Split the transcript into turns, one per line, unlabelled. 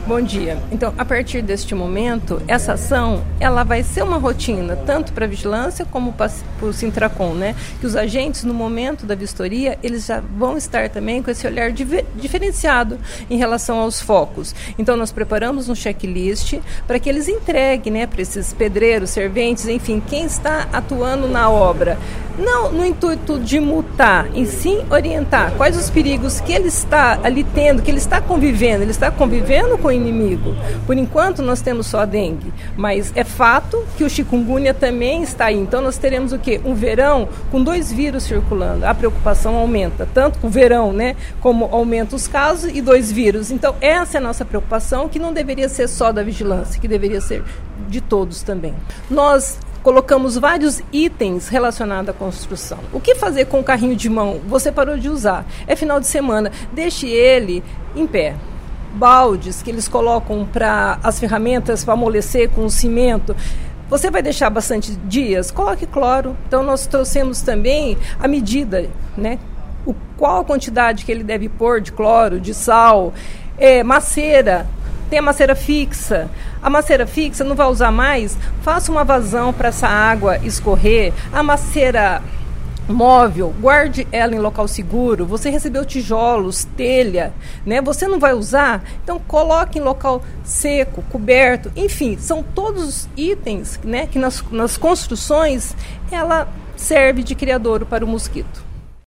Bom dia. Então, a partir deste momento, essa ação, ela vai ser uma rotina, tanto para a vigilância como para o Sintracom, né? Que os agentes, no momento da vistoria, eles já vão estar também com esse olhar diferenciado em relação aos focos. Então, nós preparamos um checklist para que eles entreguem, né, para esses pedreiros, serventes, enfim, quem está atuando na obra. Não no intuito de multar, e sim orientar quais os perigos que ele está ali tendo, que ele está convivendo com o inimigo. Por enquanto nós temos só a dengue, mas é fato que o chikungunya também está aí. Então nós teremos o quê? Um verão com 2 vírus circulando. A preocupação aumenta, tanto com o verão, né, como aumenta os casos e 2 vírus. Então essa é a nossa preocupação, que não deveria ser só da vigilância, que deveria ser de todos também. Nós colocamos vários itens relacionados à construção. O que fazer com o carrinho de mão? Você parou de usar. É final de semana. Deixe ele em pé. Baldes que eles colocam para as ferramentas para amolecer com o cimento. Você vai deixar bastante dias? Coloque cloro. Então nós trouxemos também a medida, né? Qual a quantidade que ele deve pôr de cloro, de sal, macera. Tem a macera fixa. A macera fixa não vai usar mais? Faça uma vazão para essa água escorrer. A macera móvel, guarde ela em local seguro. Você recebeu tijolos, telha, né? Você não vai usar? Então coloque em local seco, coberto. Enfim, são todos itens, né, que nas construções ela serve de criadouro para o mosquito.